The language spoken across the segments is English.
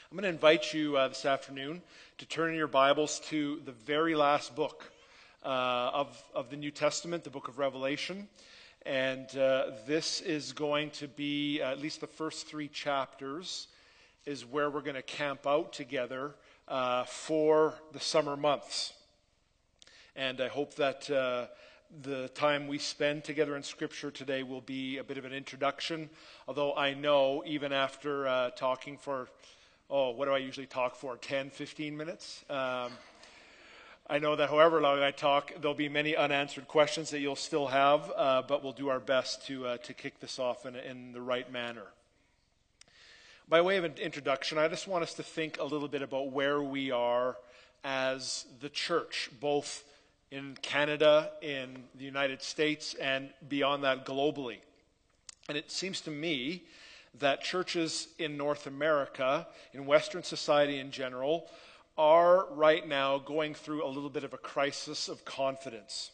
I'm going to invite you this afternoon to turn in your Bibles to the very last book of the New Testament, the book of Revelation. And this is going to be, at least the first 3 chapters, is where we're going to camp out together for the summer months. And I hope that the time we spend together in Scripture today will be a bit of an introduction. Although I know, even after talking for, what do I usually talk for, 10, 15 minutes? I know that however long I talk, there'll be many unanswered questions that you'll still have, but we'll do our best to kick this off in the right manner. By way of an introduction, I just want us to think a little bit about where we are as the church, both in Canada, in the United States, and beyond that globally. And it seems to me that churches in North America, in Western society in general, are right now going through a little bit of a crisis of confidence.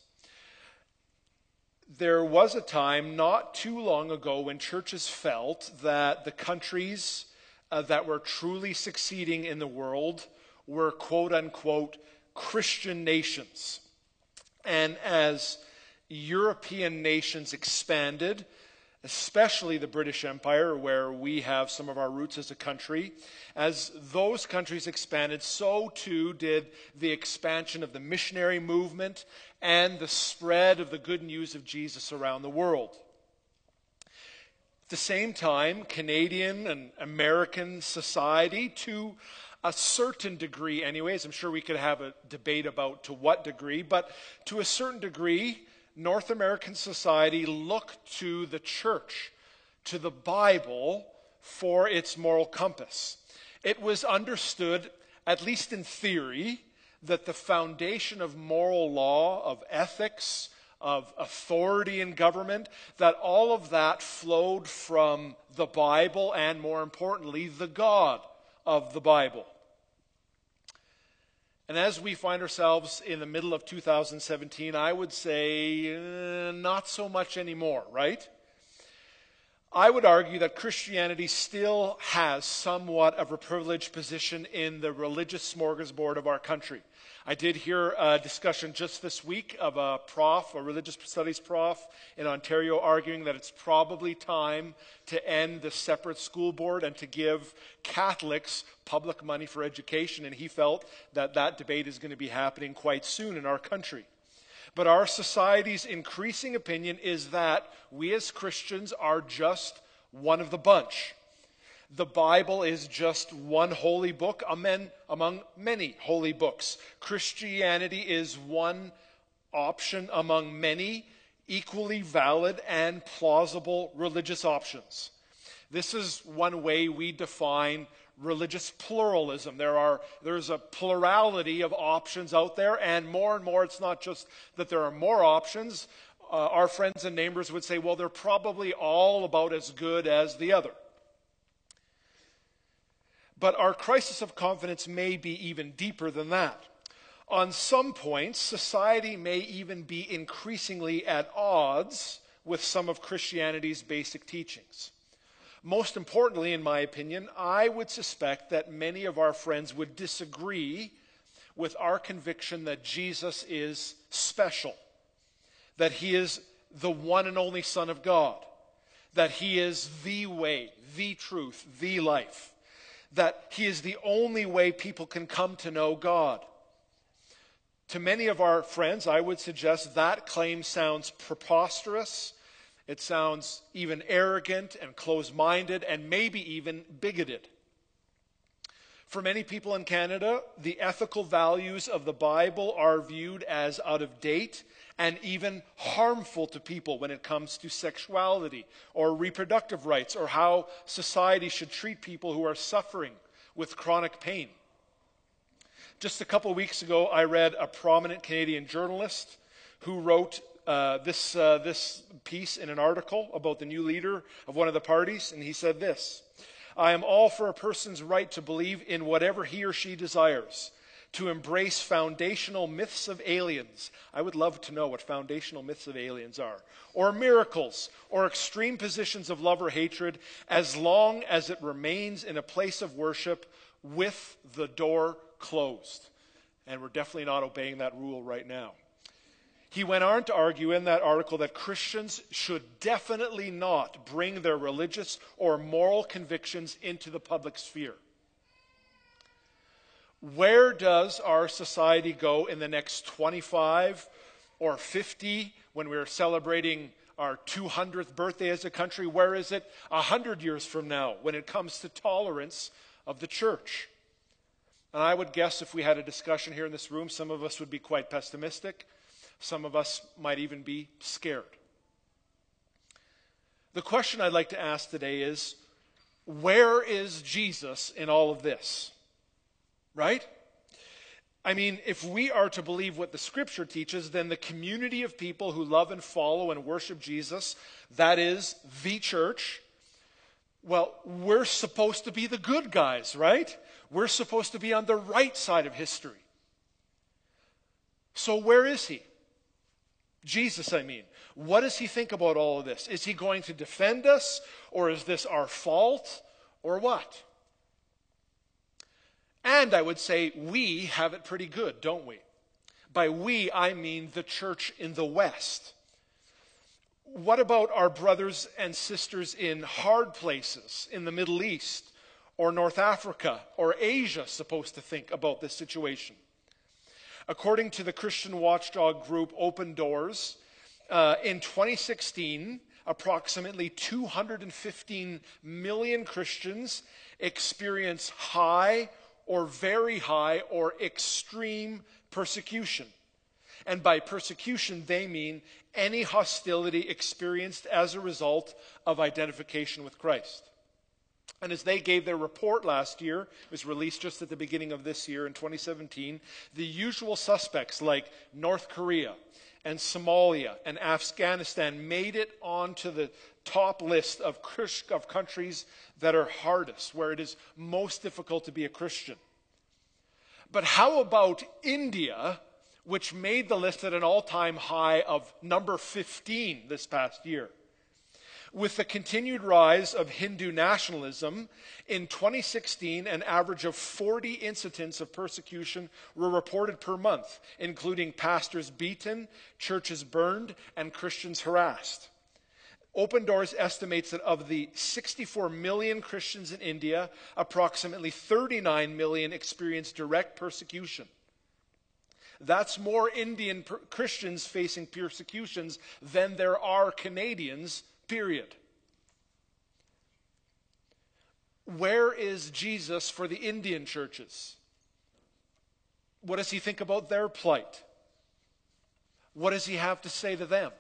There was a time not too long ago when churches felt that the countries that were truly succeeding in the world were quote-unquote Christian nations. And as European nations expanded, especially the British Empire, where we have some of our roots as a country, as those countries expanded, so too did the expansion of the missionary movement and the spread of the good news of Jesus around the world. At the same time, Canadian and American society, to a certain degree anyways, I'm sure we could have a debate about to what degree, but to a certain degree, North American society looked to the church, to the Bible, for its moral compass. It was understood, at least in theory, that the foundation of moral law, of ethics, of authority in government, that all of that flowed from the Bible and, more importantly, the God of the Bible. And as we find ourselves in the middle of 2017, I would say not so much anymore, right? I would argue that Christianity still has somewhat of a privileged position in the religious smorgasbord of our country. I did hear a discussion just this week of a religious studies prof in Ontario, arguing that it's probably time to end the separate school board and to give Catholics public money for education. And he felt that that debate is going to be happening quite soon in our country. But our society's increasing opinion is that we as Christians are just one of the bunch. The Bible is just one holy book among many holy books. Christianity is one option among many equally valid and plausible religious options. This is one way we define religious pluralism. There's a plurality of options out there, and more, it's not just that there are more options. Our friends and neighbors would say, well, they're probably all about as good as the other. But our crisis of confidence may be even deeper than that. On some points, society may even be increasingly at odds with some of Christianity's basic teachings. Most importantly, in my opinion, I would suspect that many of our friends would disagree with our conviction that Jesus is special, that he is the one and only Son of God, that he is the way, the truth, the life, that he is the only way people can come to know God. To many of our friends, I would suggest that claim sounds preposterous. It sounds even arrogant and close-minded and maybe even bigoted. For many people in Canada, the ethical values of the Bible are viewed as out of date and even harmful to people when it comes to sexuality or reproductive rights or how society should treat people who are suffering with chronic pain. Just a couple weeks ago, I read a prominent Canadian journalist who wrote this piece in an article about the new leader of one of the parties, and he said this: "I am all for a person's right to believe in whatever he or she desires, to embrace foundational myths of aliens. I would love to know what foundational myths of aliens are. Or miracles, or extreme positions of love or hatred, as long as it remains in a place of worship with the door closed. And we're definitely not obeying that rule right now. He went on to argue in that article that Christians should definitely not bring their religious or moral convictions into the public sphere. Where does our society go in the next 25 or 50 when we're celebrating our 200th birthday as a country? Where is it 100 years from now when it comes to tolerance of the church? And I would guess if we had a discussion here in this room, some of us would be quite pessimistic. Some of us might even be scared. The question I'd like to ask today is, where is Jesus in all of this? Right? I mean, if we are to believe what the Scripture teaches, then the community of people who love and follow and worship Jesus, that is the church, well, we're supposed to be the good guys, right? We're supposed to be on the right side of history. So where is he? Jesus, I mean. What does he think about all of this? Is he going to defend us, or is this our fault, or what? And I would say we have it pretty good, don't we? By we, I mean the church in the West. What about our brothers and sisters in hard places in the Middle East or North Africa or Asia supposed to think about this situation? According to the Christian watchdog group Open Doors, in 2016, approximately 215 million Christians experience high or very high or extreme persecution. And by persecution, they mean any hostility experienced as a result of identification with Christ. And as they gave their report last year, it was released just at the beginning of this year in 2017, the usual suspects like North Korea and Somalia and Afghanistan made it onto the top list of countries that are hardest, where it is most difficult to be a Christian. But how about India, which made the list at an all-time high of number 15 this past year? With the continued rise of Hindu nationalism, in 2016, an average of 40 incidents of persecution were reported per month, including pastors beaten, churches burned, and Christians harassed. Open Doors estimates that of the 64 million Christians in India, approximately 39 million experience direct persecution. That's more Indian Christians facing persecutions than there are Canadians, period. Where is Jesus for the Indian churches? What does he think about their plight? What does he have to say to them?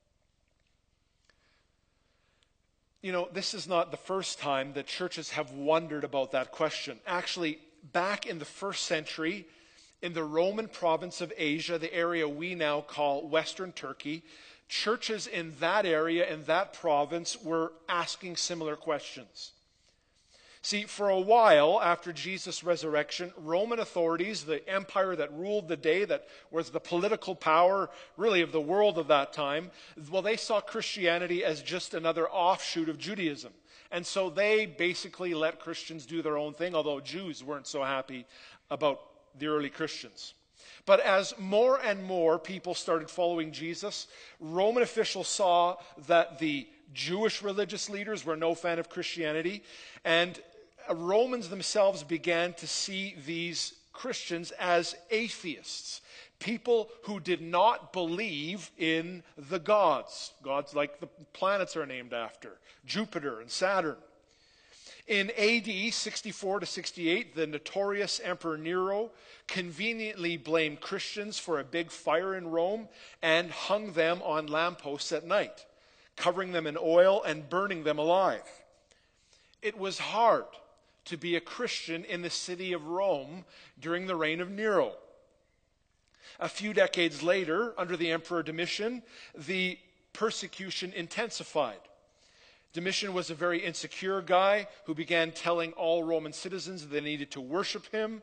You know, this is not the first time that churches have wondered about that question. Actually, back in the first century, in the Roman province of Asia, the area we now call Western Turkey, churches in that area, in that province, were asking similar questions. See, for a while after Jesus' resurrection, Roman authorities, the empire that ruled the day, that was the political power really of the world of that time, well, they saw Christianity as just another offshoot of Judaism. And so they basically let Christians do their own thing, although Jews weren't so happy about the early Christians. But as more and more people started following Jesus, Roman officials saw that the Jewish religious leaders were no fan of Christianity, and Romans themselves began to see these Christians as atheists, people who did not believe in the gods like the planets are named after, Jupiter and Saturn. In AD 64 to 68, the notorious Emperor Nero conveniently blamed Christians for a big fire in Rome and hung them on lampposts at night, covering them in oil and burning them alive. It was hard to be a Christian in the city of Rome during the reign of Nero. A few decades later, under the Emperor Domitian, the persecution intensified. Domitian was a very insecure guy who began telling all Roman citizens they needed to worship him.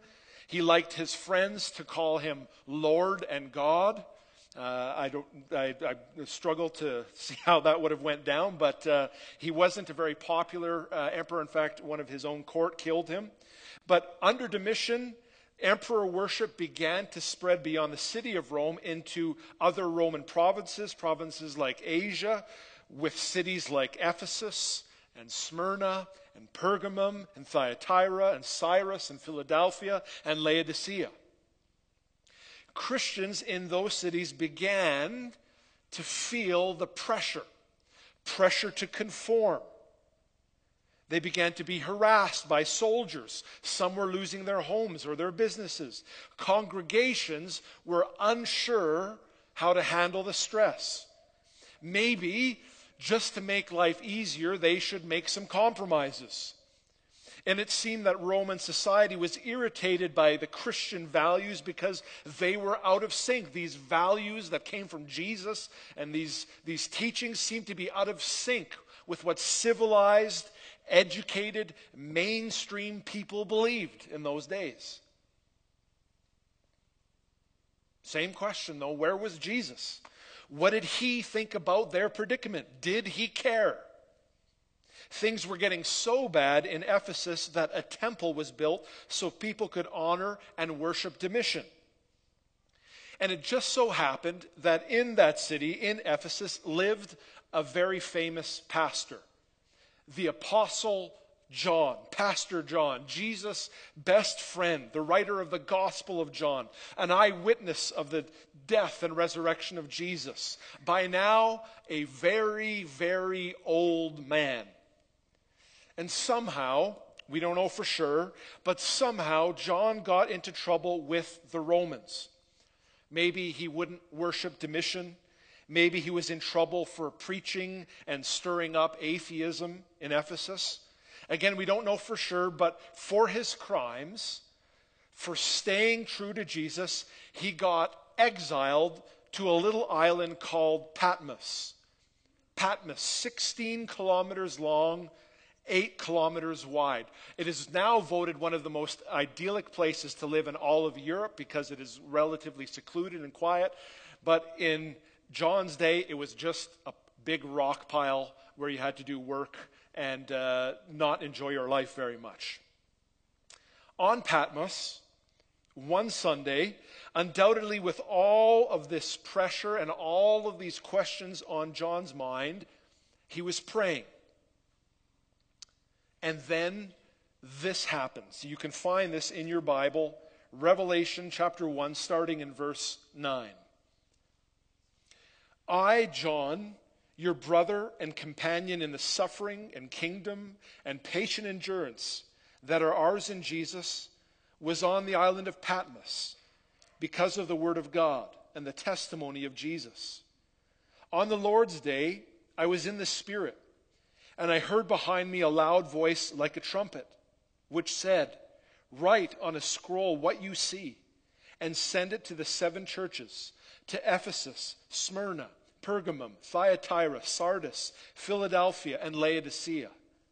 He liked his friends to call him Lord and God. I struggle to see how that would have went down, but he wasn't a very popular emperor. In fact, one of his own court killed him. But under Domitian, emperor worship began to spread beyond the city of Rome into other Roman provinces like Asia, with cities like Ephesus and Smyrna and Pergamum and Thyatira and Cyrus and Philadelphia and Laodicea. Christians in those cities began to feel the pressure to conform. They began to be harassed by soldiers. Some were losing their homes or their businesses. Congregations were unsure how to handle the stress. Maybe, just to make life easier, they should make some compromises. And it seemed that Roman society was irritated by the Christian values because they were out of sync. These values that came from Jesus and these teachings seemed to be out of sync with what civilized, educated, mainstream people believed in those days. Same question though, where was Jesus? What did he think about their predicament? Did he care? Things were getting so bad in Ephesus that a temple was built so people could honor and worship Domitian. And it just so happened that in that city, in Ephesus, lived a very famous pastor, the Apostle John, Pastor John, Jesus' best friend, the writer of the Gospel of John, an eyewitness of the death and resurrection of Jesus. By now, a very, very old man. And somehow, we don't know for sure, but somehow John got into trouble with the Romans. Maybe he wouldn't worship Domitian. Maybe he was in trouble for preaching and stirring up atheism in Ephesus. Again, we don't know for sure, but for his crimes, for staying true to Jesus, he got exiled to a little island called Patmos. Patmos, 16 kilometers long, 8 kilometers wide. It is now voted one of the most idyllic places to live in all of Europe because it is relatively secluded and quiet. But in John's day, it was just a big rock pile where you had to do work and not enjoy your life very much. On Patmos, one Sunday, undoubtedly with all of this pressure and all of these questions on John's mind, he was praying. And then this happens. You can find this in your Bible, Revelation chapter 1, starting in verse 9. I, John, your brother and companion in the suffering and kingdom and patient endurance that are ours in Jesus, was on the island of Patmos because of the word of God and the testimony of Jesus. On the Lord's day, I was in the Spirit, and I heard behind me a loud voice like a trumpet, which said, "Write on a scroll what you see, and send it to the 7 churches, to Ephesus, Smyrna, Pergamum, Thyatira, Sardis, Philadelphia, and Laodicea."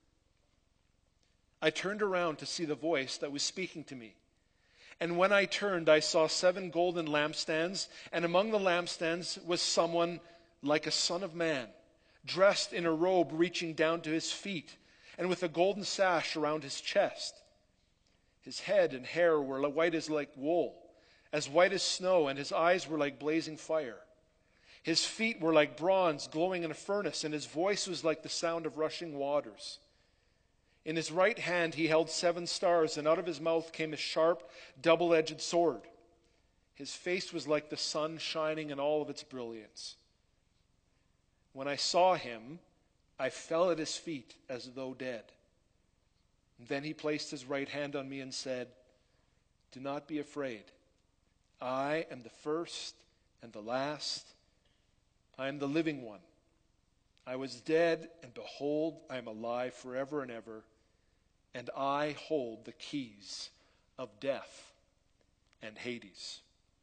I turned around to see the voice that was speaking to me. And when I turned, I saw 7 golden lampstands, and among the lampstands was someone like a son of man, dressed in a robe reaching down to his feet, and with a golden sash around his chest. His head and hair were white as like wool, as white as snow, and his eyes were like blazing fire. His feet were like bronze glowing in a furnace, and his voice was like the sound of rushing waters. In his right hand he held 7 stars, and out of his mouth came a sharp, double-edged sword. His face was like the sun shining in all of its brilliance. When I saw him, I fell at his feet as though dead. And then he placed his right hand on me and said, "Do not be afraid. I am the first and the last. I am the living one. I was dead, and behold, I am alive forever and ever, and I hold the keys of death and Hades."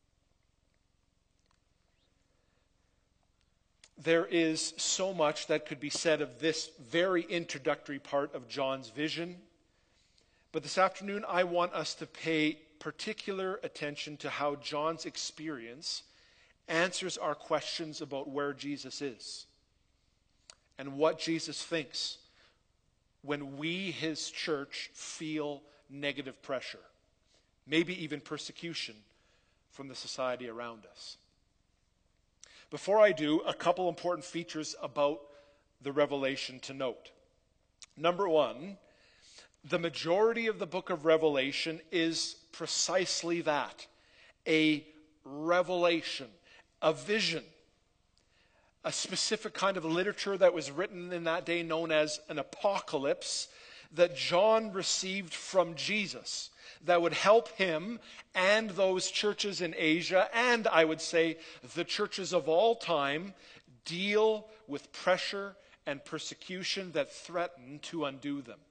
There is so much that could be said of this very introductory part of John's vision. But this afternoon, I want us to pay particular attention to how John's experience answers our questions about where Jesus is and what Jesus thinks when we, his church, feel negative pressure, maybe even persecution from the society around us. Before I do, a couple important features about the Revelation to note. Number one, the majority of the book of Revelation is precisely that, a revelation, a vision, a specific kind of literature that was written in that day known as an apocalypse that John received from Jesus that would help him and those churches in Asia, and I would say the churches of all time, deal with pressure and persecution that threaten to undo them.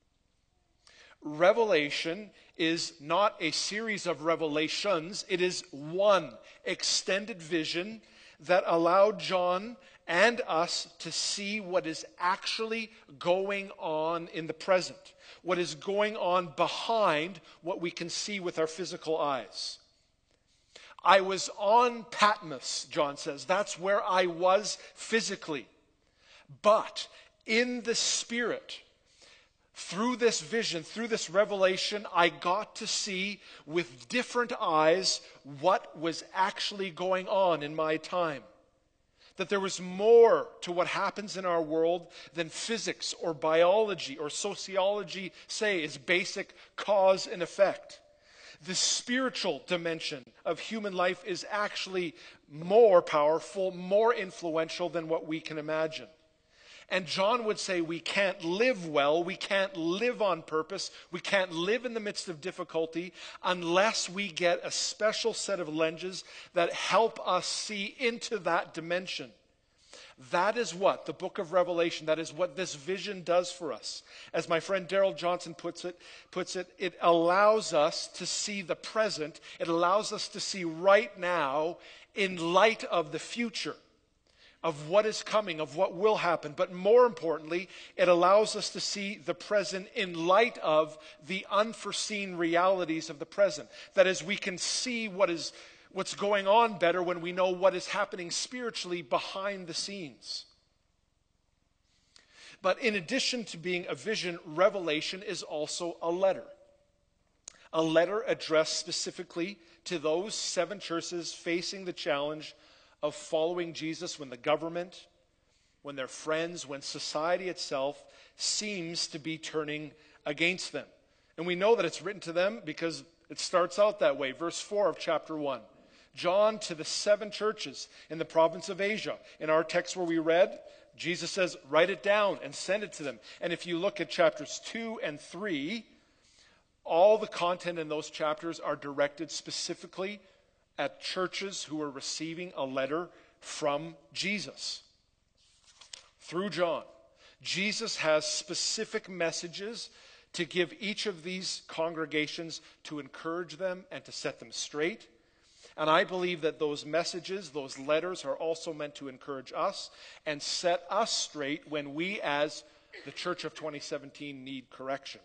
Revelation is not a series of revelations. It is one extended vision that allowed John and us to see what is actually going on in the present, what is going on behind what we can see with our physical eyes. I was on Patmos, John says. That's where I was physically. But in the Spirit, through this vision, through this revelation, I got to see with different eyes what was actually going on in my time. That there was more to what happens in our world than physics or biology or sociology say is basic cause and effect. The spiritual dimension of human life is actually more powerful, more influential than what we can imagine. And John would say we can't live well, we can't live on purpose, we can't live in the midst of difficulty unless we get a special set of lenses that help us see into that dimension. That is what the book of Revelation, that is what this vision does for us. As my friend Darrell Johnson puts it, it allows us to see the present. It allows us to see right now in light of the future, of what is coming, of what will happen. But more importantly, it allows us to see the present in light of the unforeseen realities of the present. That is, we can see what's going on better when we know what is happening spiritually behind the scenes. But in addition to being a vision, Revelation is also a letter. A letter addressed specifically to those 7 churches facing the challenge of following Jesus when the government, when their friends, when society itself seems to be turning against them. And we know that it's written to them because it starts out that way. Verse 4 of chapter 1. John to the 7 churches in the province of Asia. In our text where we read, Jesus says, write it down and send it to them. And if you look at chapters 2 and 3, all the content in those chapters are directed specifically at churches who are receiving a letter from Jesus through John. Jesus has specific messages to give each of these congregations to encourage them and to set them straight. And I believe that those messages, those letters, are also meant to encourage us and set us straight when we, as the Church of 2017, need correction.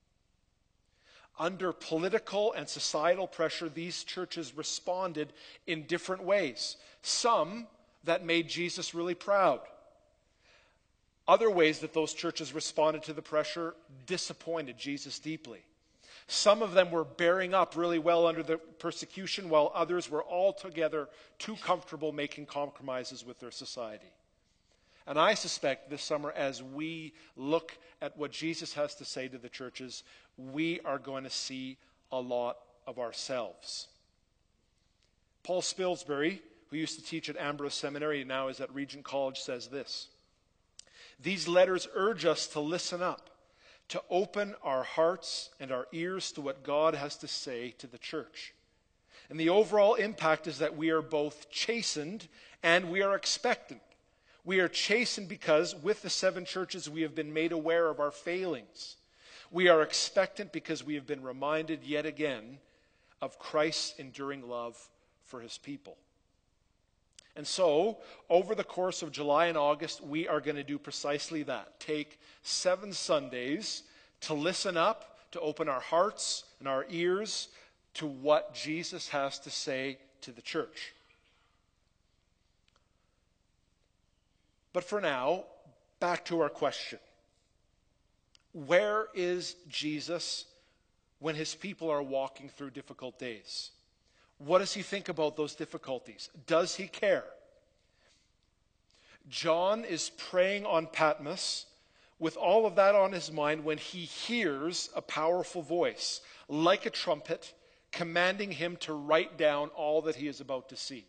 Under political and societal pressure, these churches responded in different ways. Some that made Jesus really proud. Other ways that those churches responded to the pressure disappointed Jesus deeply. Some of them were bearing up really well under the persecution, while others were altogether too comfortable making compromises with their society. And I suspect this summer, as we look at what Jesus has to say to the churches, we are going to see a lot of ourselves. Paul Spilsbury, who used to teach at Ambrose Seminary and now is at Regent College, says this: these letters urge us to listen up, to open our hearts and our ears to what God has to say to the church. And the overall impact is that we are both chastened and we are expectant. We are chastened because with the 7 churches we have been made aware of our failings. We are expectant because we have been reminded yet again of Christ's enduring love for his people. And so, over the course of July and August, we are going to do precisely that. Take 7 Sundays to listen up, to open our hearts and our ears to what Jesus has to say to the church. But for now, back to our question. Where is Jesus when his people are walking through difficult days? What does he think about those difficulties? Does he care? John is praying on Patmos with all of that on his mind when he hears a powerful voice, like a trumpet, commanding him to write down all that he is about to see.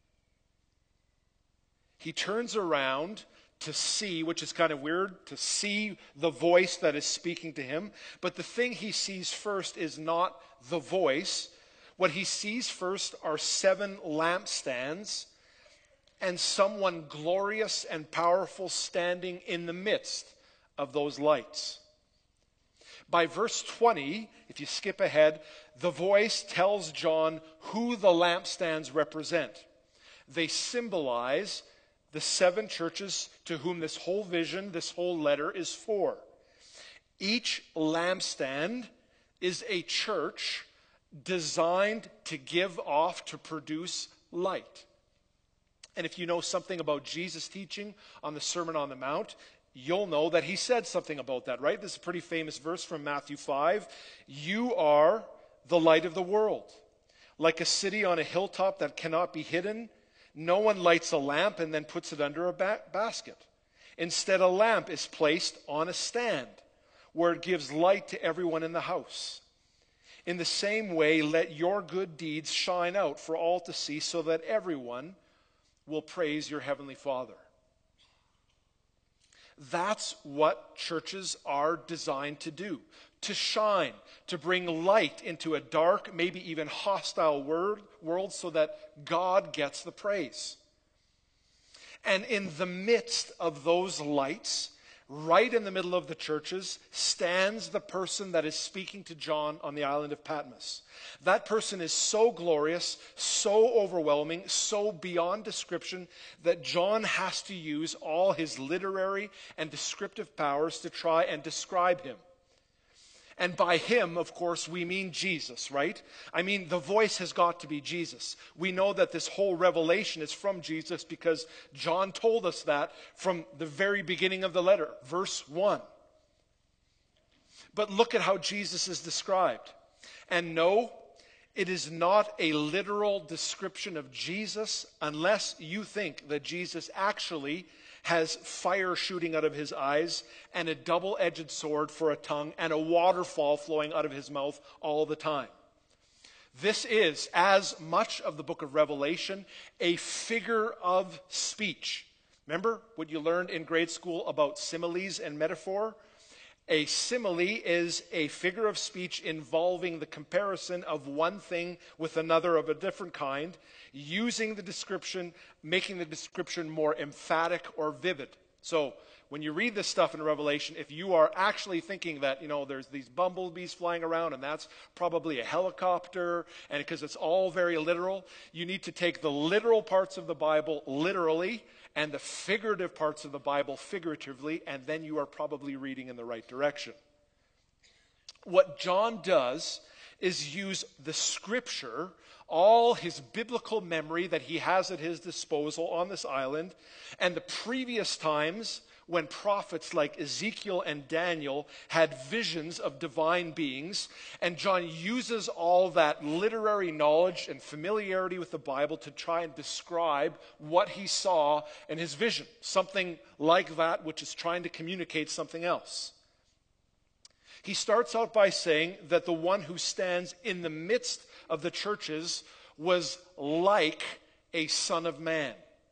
He turns around to see, which is kind of weird, to see the voice that is speaking to him. But the thing he sees first is not the voice. What he sees first are 7 lampstands and someone glorious and powerful standing in the midst of those lights. By verse 20, if you skip ahead, the voice tells John who the lampstands represent. They symbolize the 7 churches to whom this whole vision, this whole letter is for. Each lampstand is a church designed to give off, to produce light. And if you know something about Jesus' teaching on the Sermon on the Mount, you'll know that he said something about that, right? This is a pretty famous verse from Matthew 5. You are the light of the world. Like a city on a hilltop that cannot be hidden, no one lights a lamp and then puts it under a basket. Instead, a lamp is placed on a stand where it gives light to everyone in the house. In the same way, let your good deeds shine out for all to see so that everyone will praise your heavenly Father. That's what churches are designed to do. To shine, to bring light into a dark, maybe even hostile world so that God gets the praise. And in the midst of those lights, right in the middle of the churches, stands the person that is speaking to John on the island of Patmos. That person is so glorious, so overwhelming, so beyond description that John has to use all his literary and descriptive powers to try and describe him. And by him, of course, we mean Jesus, right? I mean, the voice has got to be Jesus. We know that this whole revelation is from Jesus because John told us that from the very beginning of the letter, verse 1. But look at how Jesus is described. And no, it is not a literal description of Jesus unless you think that Jesus actually has fire shooting out of his eyes and a double-edged sword for a tongue and a waterfall flowing out of his mouth all the time. This is, as much of the book of Revelation, a figure of speech. Remember what you learned in grade school about similes and metaphor? A simile is a figure of speech involving the comparison of one thing with another of a different kind, using the description, making the description more emphatic or vivid. So when you read this stuff in Revelation, if you are actually thinking that, there's these bumblebees flying around and that's probably a helicopter, and because it's all very literal, you need to take the literal parts of the Bible literally and the figurative parts of the Bible figuratively, and then you are probably reading in the right direction. What John does is use the scripture, all his biblical memory that he has at his disposal on this island, and the previous times when prophets like Ezekiel and Daniel had visions of divine beings, and John uses all that literary knowledge and familiarity with the Bible to try and describe what he saw in his vision, something like that which is trying to communicate something else. He starts out by saying that the one who stands in the midst of the churches was like a son of man.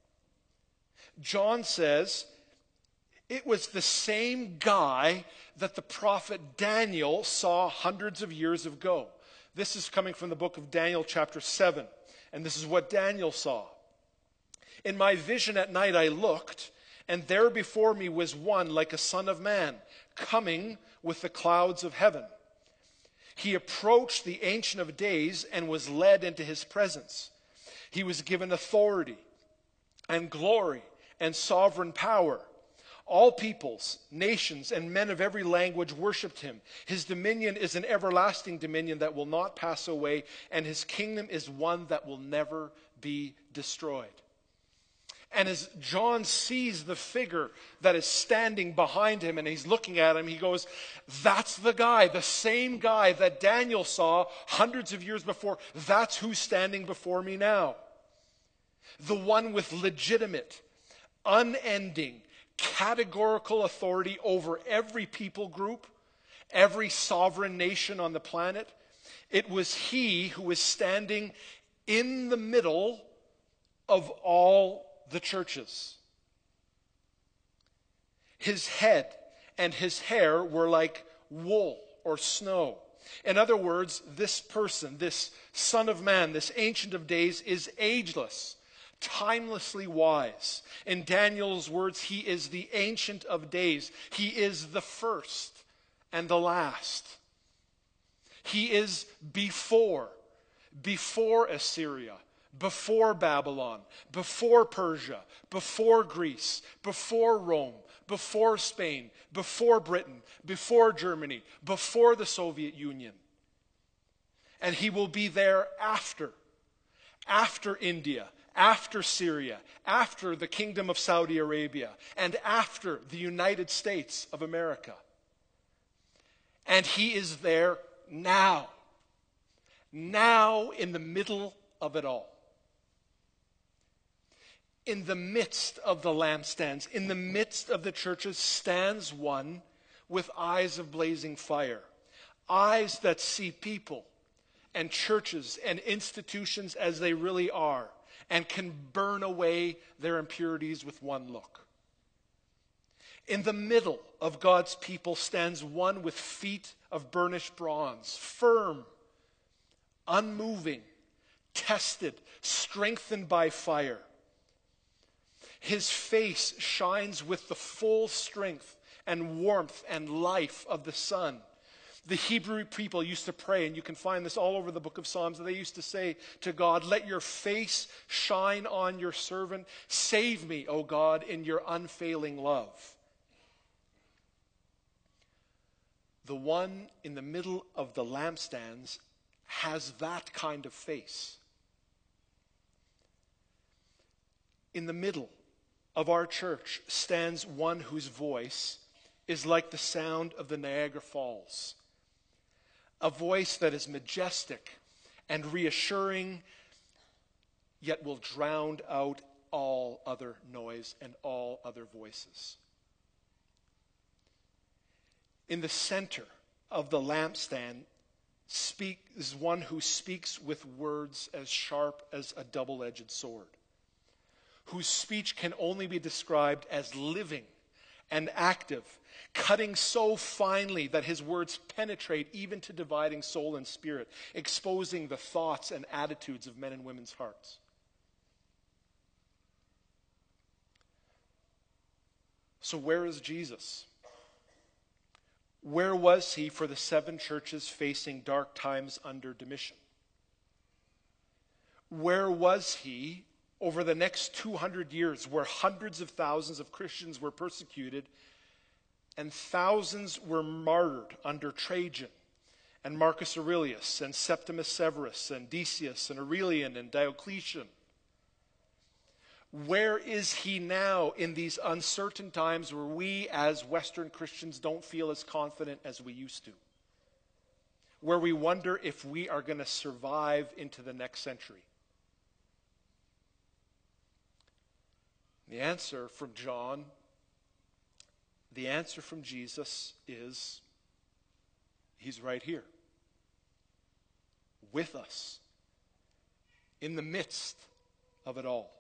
John says it was the same guy that the prophet Daniel saw hundreds of years ago. This is coming from the book of Daniel chapter 7, and this is what Daniel saw. In my vision at night I looked, and there before me was one like a son of man, coming with the clouds of heaven. He approached the Ancient of Days and was led into his presence. He was given authority and glory and sovereign power. All peoples, nations, and men of every language worshipped him. His dominion is an everlasting dominion that will not pass away, and his kingdom is one that will never be destroyed. And as John sees the figure that is standing behind him and he's looking at him, he goes, that's the guy, the same guy that Daniel saw hundreds of years before. That's who's standing before me now. The one with legitimate, unending, categorical authority over every people group, every sovereign nation on the planet. It was he who was standing in the middle of all the churches. His head and his hair were like wool or snow. In other words, this person, this Son of Man, this Ancient of Days, is ageless, timelessly wise. In Daniel's words, he is the Ancient of Days. He is the first and the last. He is before Assyria, before Babylon, before Persia, before Greece, before Rome, before Spain, before Britain, before Germany, before the Soviet Union. And he will be there after India, after Syria, after the Kingdom of Saudi Arabia, and after the United States of America. And he is there now in the middle of it all. In the midst of the lampstands, in the midst of the churches, stands one with eyes of blazing fire. Eyes that see people and churches and institutions as they really are and can burn away their impurities with one look. In the middle of God's people stands one with feet of burnished bronze, firm, unmoving, tested, strengthened by fire. His face shines with the full strength and warmth and life of the sun. The Hebrew people used to pray, and you can find this all over the book of Psalms, and they used to say to God, let your face shine on your servant. Save me, O God, in your unfailing love. The one in the middle of the lampstands has that kind of face. In the middle of our church stands one whose voice is like the sound of the Niagara Falls. A voice that is majestic and reassuring, yet will drown out all other noise and all other voices. In the center of the lampstand is one who speaks with words as sharp as a double-edged sword, whose speech can only be described as living and active, cutting so finely that his words penetrate even to dividing soul and spirit, exposing the thoughts and attitudes of men and women's hearts. So where is Jesus? Where was he for the 7 churches facing dark times under Domitian? Where was he over the next 200 years, where hundreds of thousands of Christians were persecuted and thousands were martyred under Trajan and Marcus Aurelius and Septimus Severus and Decius and Aurelian and Diocletian? Where is he now in these uncertain times where we as Western Christians don't feel as confident as we used to? Where we wonder if we are going to survive into the next century? The answer from John, the answer from Jesus is, he's right here, with us, in the midst of it all.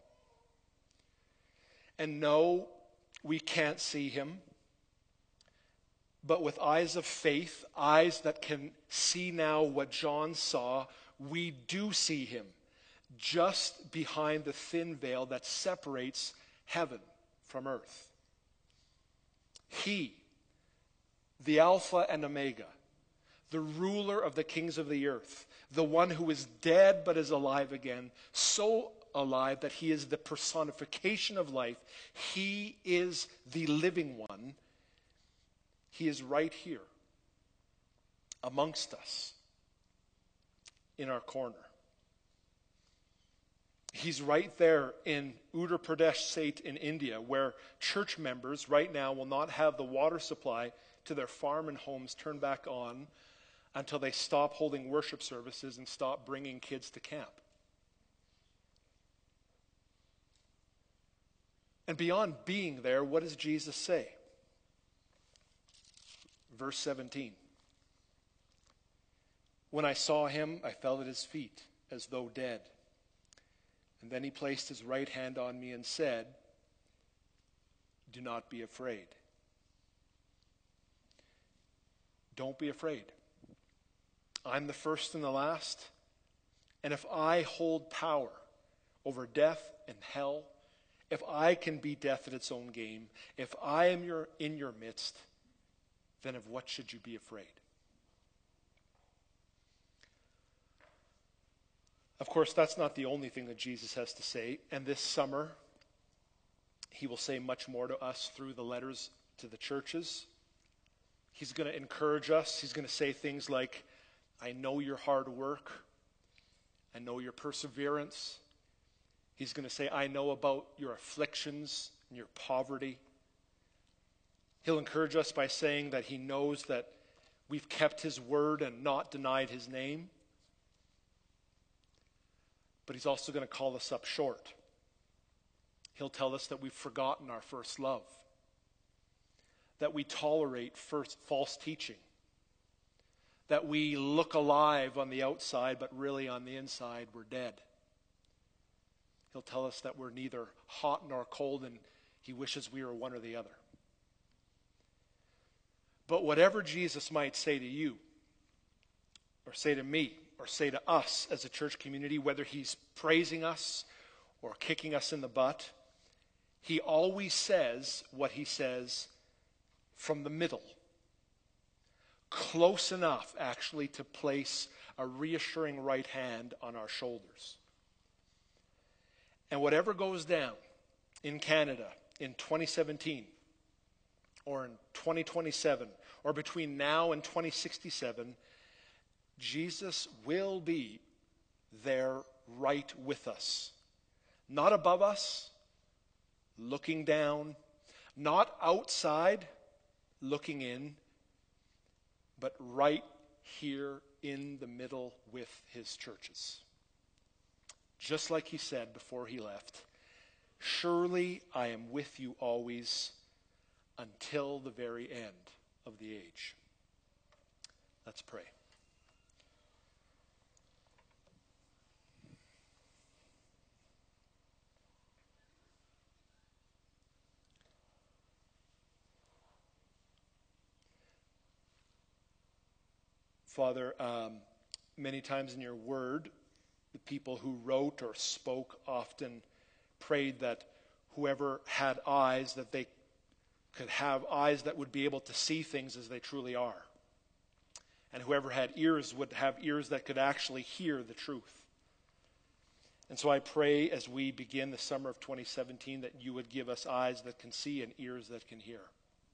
And no, we can't see him, but with eyes of faith, eyes that can see now what John saw, we do see him just behind the thin veil that separates heaven from earth. He, the Alpha and Omega, the ruler of the kings of the earth, the one who is dead but is alive again, so alive, that he is the personification of life. He is the living one. He is right here amongst us in our corner. He's right there in Uttar Pradesh state in India, where church members right now will not have the water supply to their farm and homes turned back on until they stop holding worship services and stop bringing kids to camp. And beyond being there, what does Jesus say? Verse 17. When I saw him, I fell at his feet as though dead. And then he placed his right hand on me and said, do not be afraid. Don't be afraid. I'm the first and the last. And if I hold power over death and hell, if I can beat death at its own game, if I am in your midst, then of what should you be afraid? Of course, that's not the only thing that Jesus has to say. And this summer, he will say much more to us through the letters to the churches. He's going to encourage us. He's going to say things like, I know your hard work. I know your perseverance. He's going to say, I know about your afflictions and your poverty. He'll encourage us by saying that he knows that we've kept his word and not denied his name. But he's also going to call us up short. He'll tell us that we've forgotten our first love, that we tolerate false teaching, that we look alive on the outside, but really on the inside we're dead. He'll tell us that we're neither hot nor cold, and he wishes we were one or the other. But whatever Jesus might say to you, or say to me, or say to us as a church community, whether he's praising us or kicking us in the butt, he always says what he says from the middle. Close enough, actually, to place a reassuring right hand on our shoulders. And whatever goes down in Canada in 2017, or in 2027, or between now and 2067, Jesus will be there right with us. Not above us, looking down, not outside, looking in, but right here in the middle with his churches. Just like he said before he left, surely I am with you always until the very end of the age. Let's pray. Father, many times in your word, the people who wrote or spoke often prayed that whoever had eyes, that they could have eyes that would be able to see things as they truly are. And whoever had ears would have ears that could actually hear the truth. And so I pray as we begin the summer of 2017 that you would give us eyes that can see and ears that can hear.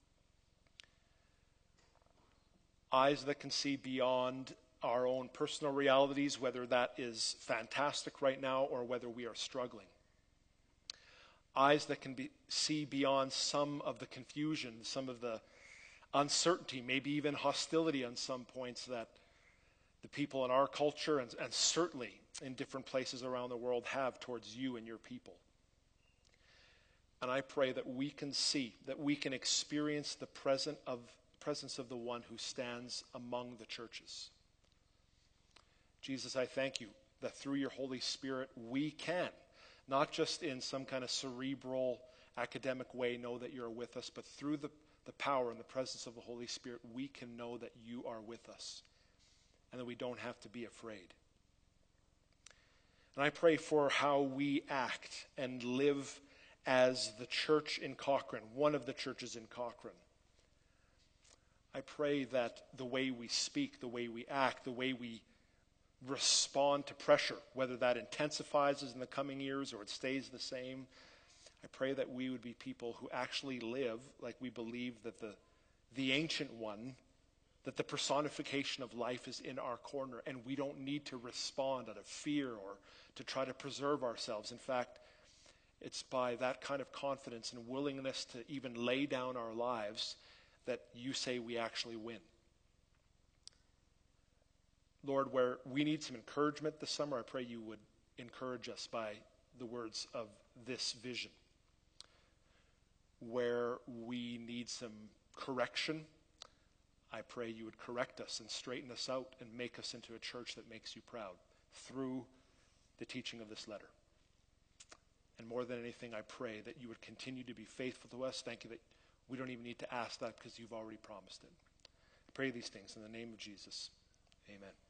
Eyes that can see beyond our own personal realities, whether that is fantastic right now or whether we are struggling. Eyes that can see beyond some of the confusion, some of the uncertainty, maybe even hostility on some points that the people in our culture and certainly in different places around the world have towards you and your people. And I pray that we can see, that we can experience the presence of the one who stands among the churches. Jesus, I thank you that through your Holy Spirit we can, not just in some kind of cerebral, academic way, know that you're with us, but through the power and the presence of the Holy Spirit, we can know that you are with us and that we don't have to be afraid. And I pray for how we act and live as the church in Cochrane, one of the churches in Cochrane. I pray that the way we speak, the way we act, the way we respond to pressure, whether that intensifies in the coming years or it stays the same. I pray that we would be people who actually live like we believe that the ancient one, that the personification of life is in our corner, and we don't need to respond out of fear or to try to preserve ourselves. In fact, it's by that kind of confidence and willingness to even lay down our lives that you say we actually win. Lord, where we need some encouragement this summer, I pray you would encourage us by the words of this vision. Where we need some correction, I pray you would correct us and straighten us out and make us into a church that makes you proud through the teaching of this letter. And more than anything, I pray that you would continue to be faithful to us. Thank you that we don't even need to ask that because you've already promised it. I pray these things in the name of Jesus. Amen.